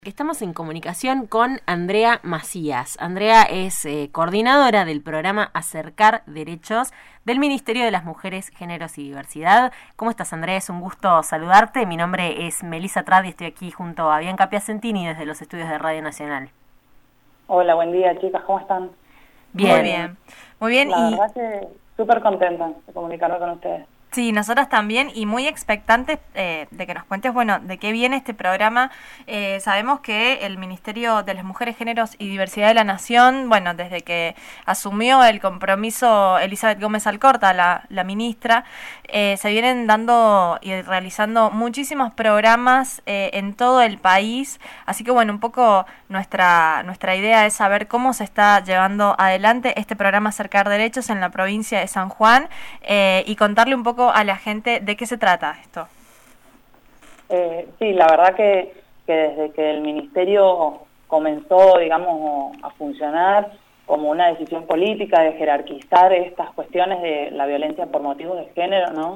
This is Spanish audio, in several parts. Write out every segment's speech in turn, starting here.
Estamos en comunicación con Andrea Macías. Andrea es coordinadora del programa Acercar Derechos del Ministerio de las Mujeres, Géneros y Diversidad. ¿Cómo estás, Andrea? Es un gusto saludarte. Mi nombre es Melissa Trad y estoy aquí junto a Bianca Piacentini desde los estudios de Radio Nacional. Hola, buen día, chicas. ¿Cómo están? Bien. Muy bien. Muy bien. La verdad que súper contenta de comunicarme con ustedes. Sí, nosotras también, y muy expectantes de que nos cuentes, bueno, de qué viene este programa. Sabemos que el Ministerio de las Mujeres, Géneros y Diversidad de la Nación, bueno, desde que asumió el compromiso Elizabeth Gómez Alcorta, la ministra, se vienen dando y realizando muchísimos programas en todo el país. Así que, bueno, un poco nuestra idea es saber cómo se está llevando adelante este programa Acercar Derechos en la provincia de San Juan y contarle un poco a la gente de qué se trata esto. Sí, la verdad que desde que el ministerio comenzó, digamos, a funcionar como una decisión política de jerarquizar estas cuestiones de la violencia por motivos de género, ¿no?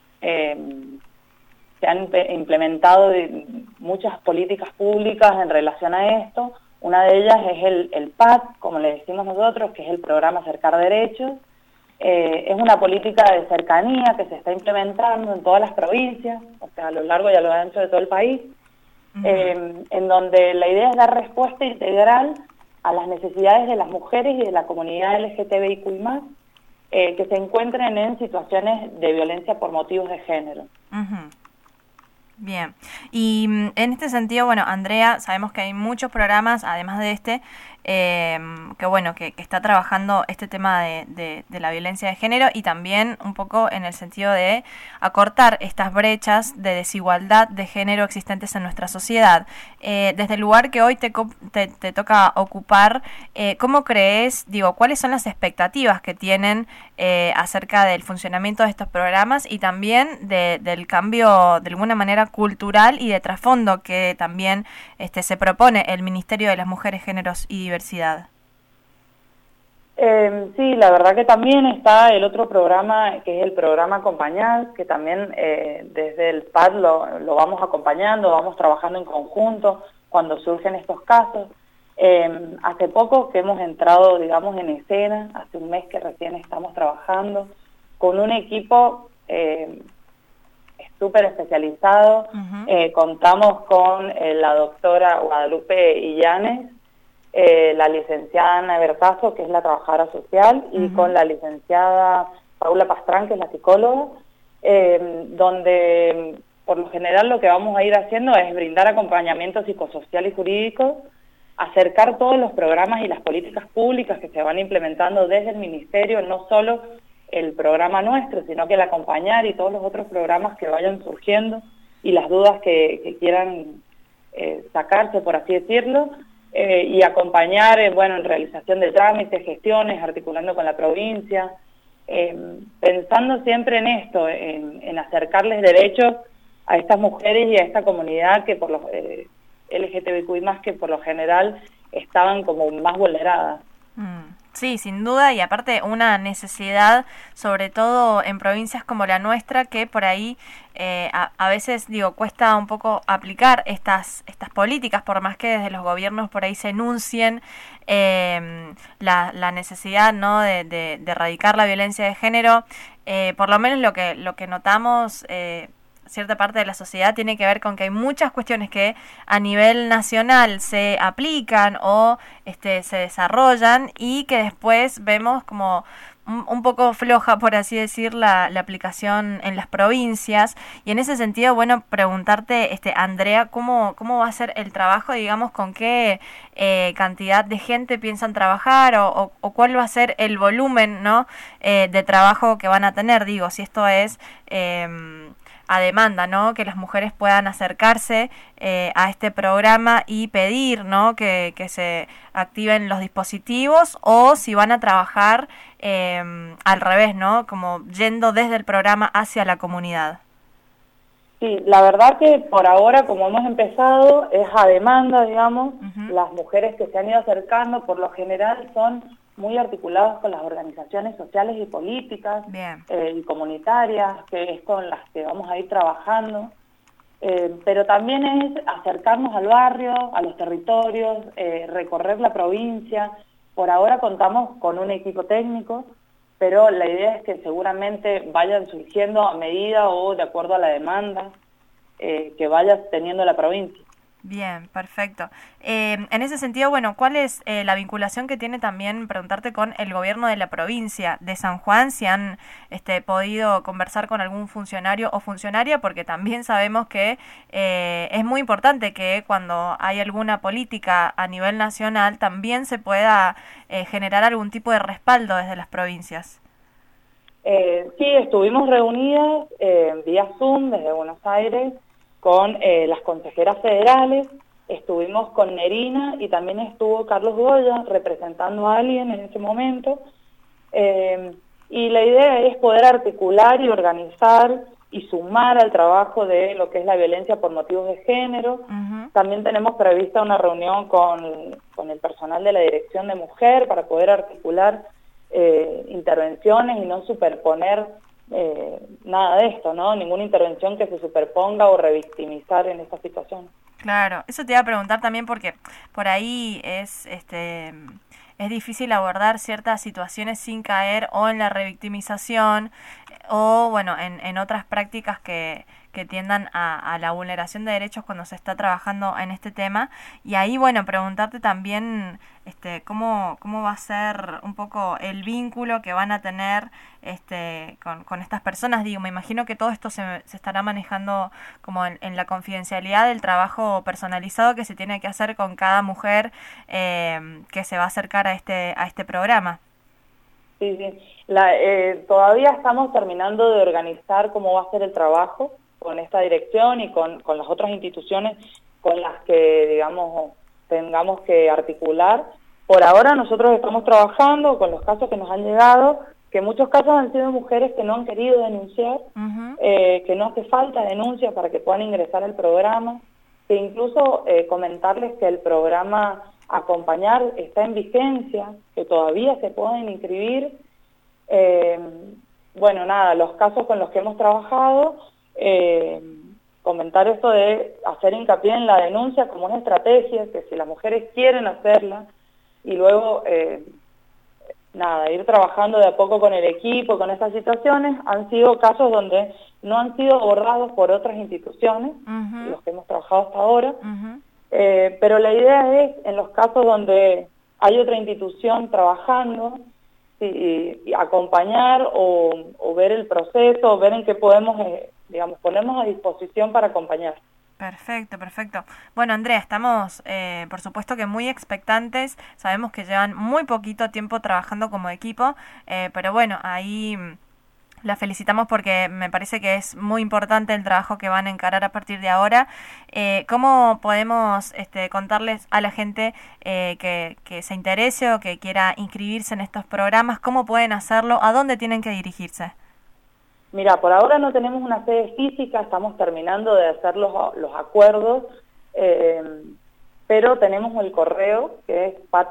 Se han implementado muchas políticas públicas en relación a esto. Una de ellas es el PAD, como le decimos nosotros, que es el programa Acercar Derechos. Es una política de cercanía que se está implementando en todas las provincias, o sea, a lo largo y a lo ancho de todo el país, en donde la idea es dar respuesta integral a las necesidades de las mujeres y de la comunidad LGTBIQ+, que se encuentren en situaciones de violencia por motivos de género. Bien, y en este sentido, bueno, Andrea, sabemos que hay muchos programas, además de este, que está trabajando este tema de la violencia de género y también un poco en el sentido de acortar estas brechas de desigualdad de género existentes en nuestra sociedad. Desde el lugar que hoy te toca ocupar, ¿cómo crees, cuáles son las expectativas que tienen acerca del funcionamiento de estos programas y también del cambio, de alguna manera, cultural y de trasfondo que también se propone el Ministerio de las Mujeres, Géneros y Diversidad? Sí, la verdad que también está el otro programa, que es el programa Acompañar, que también desde el PAD lo vamos acompañando, vamos trabajando en conjunto cuando surgen estos casos. Hace poco que hemos entrado, digamos, en escena, hace un mes que recién estamos trabajando con un equipo súper especializado. Contamos con la doctora Guadalupe Illanes, la licenciada Ana Bertazo, que es la trabajadora social, y con la licenciada Paula Pastrán, que es la psicóloga, donde por lo general lo que vamos a ir haciendo es brindar acompañamiento psicosocial y jurídico, acercar todos los programas y las políticas públicas que se van implementando desde el Ministerio, no solo el programa nuestro, sino que el Acompañar y todos los otros programas que vayan surgiendo y las dudas que quieran sacarse, por así decirlo, y acompañar en realización de trámites, gestiones, articulando con la provincia, pensando siempre en esto, en acercarles derechos a estas mujeres y a esta comunidad que por los LGTBIQ+, que por lo general estaban como más vulneradas. Sí, sin duda, y aparte una necesidad, sobre todo en provincias como la nuestra, que por ahí a veces, cuesta un poco aplicar estas políticas, por más que desde los gobiernos por ahí se enuncien la necesidad, ¿no?, de erradicar la violencia de género. Por lo menos lo que notamos, cierta parte de la sociedad tiene que ver con que hay muchas cuestiones que a nivel nacional se aplican o se desarrollan y que después vemos como un poco floja, por así decir, la aplicación en las provincias. Y en ese sentido, bueno, preguntarte, Andrea, ¿cómo va a ser el trabajo, digamos, con qué cantidad de gente piensan trabajar o cuál va a ser el volumen, ¿no?, de trabajo que van a tener? Si esto es a demanda, ¿no?, que las mujeres puedan acercarse a este programa y pedir, ¿no?, que se activen los dispositivos, o si van a trabajar al revés, ¿no?, como yendo desde el programa hacia la comunidad. Sí, la verdad que por ahora, como hemos empezado, es a demanda, digamos. Las mujeres que se han ido acercando, por lo general, son muy articuladas con las organizaciones sociales y políticas y comunitarias, que es con las que vamos a ir trabajando. pero también es acercarnos al barrio, a los territorios, recorrer la provincia. Por ahora contamos con un equipo técnico, pero la idea es que seguramente vayan surgiendo a medida o de acuerdo a la demanda que vaya teniendo la provincia. Bien, perfecto. En ese sentido, bueno, ¿cuál es la vinculación que tiene también, preguntarte, con el gobierno de la provincia de San Juan? Si han podido conversar con algún funcionario o funcionaria, porque también sabemos que es muy importante que cuando hay alguna política a nivel nacional también se pueda generar algún tipo de respaldo desde las provincias. Sí, estuvimos reunidas vía Zoom desde Buenos Aires con las consejeras federales, estuvimos con Nerina y también estuvo Carlos Goya representando a alguien en ese momento, y la idea es poder articular y organizar y sumar al trabajo de lo que es la violencia por motivos de género. También tenemos prevista una reunión con el personal de la Dirección de Mujer para poder articular intervenciones y no superponer nada de esto, ¿no? Ninguna intervención que se superponga o revictimizar en esta situación. Claro, eso te iba a preguntar también porque por ahí es difícil abordar ciertas situaciones sin caer o en la revictimización o bueno, en otras prácticas que tiendan a la vulneración de derechos cuando se está trabajando en este tema. Y ahí, bueno, preguntarte también cómo va a ser un poco el vínculo que van a tener con estas personas. Digo, me imagino que todo esto se estará manejando como en la confidencialidad del trabajo personalizado que se tiene que hacer con cada mujer que se va a acercar a este programa. Sí, sí. Todavía estamos terminando de organizar cómo va a ser el trabajo con esta dirección y con las otras instituciones con las que, digamos, tengamos que articular. Por ahora nosotros estamos trabajando con los casos que nos han llegado, que en muchos casos han sido mujeres que no han querido denunciar, que no hace falta denuncia para que puedan ingresar al programa, que incluso comentarles que el programa Acompañar está en vigencia, que todavía se pueden inscribir. Bueno, nada, los casos con los que hemos trabajado, comentar esto de hacer hincapié en la denuncia como una estrategia, que si las mujeres quieren hacerla, y luego, nada, ir trabajando de a poco con el equipo, con estas situaciones. Han sido casos donde no han sido abordados por otras instituciones, los que hemos trabajado hasta ahora, pero la idea es, en los casos donde hay otra institución trabajando, y acompañar o ver el proceso, ver en qué podemos, digamos, ponernos a disposición para acompañar. Perfecto, perfecto. Bueno, Andrea, estamos, por supuesto que muy expectantes. Sabemos que llevan muy poquito tiempo trabajando como equipo, pero bueno, ahí la felicitamos porque me parece que es muy importante el trabajo que van a encarar a partir de ahora. ¿Cómo podemos contarles a la gente que se interese o que quiera inscribirse en estos programas? ¿Cómo pueden hacerlo? ¿A dónde tienen que dirigirse? Mira, por ahora no tenemos una sede física, estamos terminando de hacer los acuerdos, pero tenemos el correo que es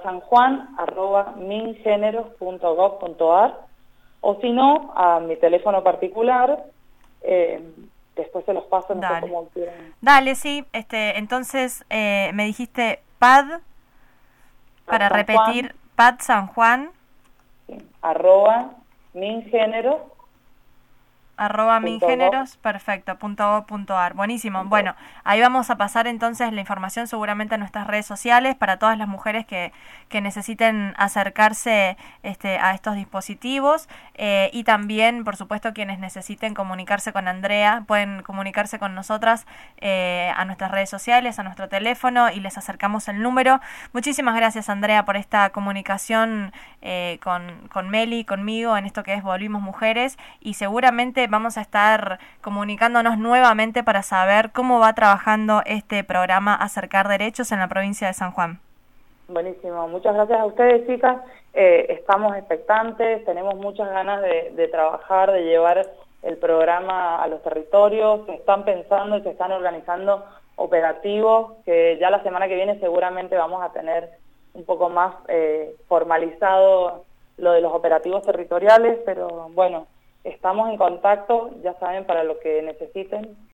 patsanjuan@mingeneros.gov.ar, o si no, a mi teléfono particular, después se los paso, no sé cómo quieran. Dale, sí, entonces me dijiste PAD, para repetir, PAD San Juan, sí, @mingeneros. @mingeneros, perfecto, .gov.ar. Buenísimo. Bueno, ahí vamos a pasar entonces la información seguramente a nuestras redes sociales para todas las mujeres que necesiten acercarse a estos dispositivos, y también, por supuesto, quienes necesiten comunicarse con Andrea, pueden comunicarse con nosotras a nuestras redes sociales, a nuestro teléfono, y les acercamos el número. Muchísimas gracias, Andrea, por esta comunicación con Meli, conmigo, en esto que es Volvimos Mujeres, y seguramente vamos a estar comunicándonos nuevamente para saber cómo va trabajando este programa Acercar Derechos en la provincia de San Juan. Buenísimo, muchas gracias a ustedes, chicas. Estamos expectantes, tenemos muchas ganas de trabajar, de llevar el programa a los territorios. Se están pensando y se están organizando operativos, que ya la semana que viene seguramente vamos a tener un poco más formalizado lo de los operativos territoriales, pero bueno, estamos en contacto, ya saben, para lo que necesiten.